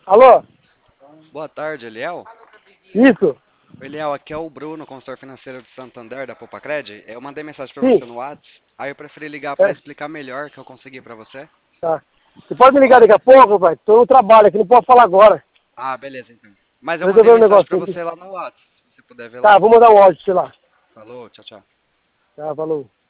Alô? Boa tarde, Eliel. Isso? Oi, Eliel, aqui é o Bruno, consultor financeiro de Santander, da Popacred. Eu mandei mensagem pra Sim. você no Whats, aí eu preferi ligar pra É, explicar melhor o que eu consegui pra você. tá. Você pode me ligar daqui a pouco, pai? Tô no trabalho aqui, não posso falar agora. Ah, beleza, então. Mas eu Vou mandei resolver um mensagem pra negócio você aqui. lá no Whats, se você puder ver Tá, lá. vou mandar um áudio, sei lá. Falou, tchau, tchau. Tá, falou.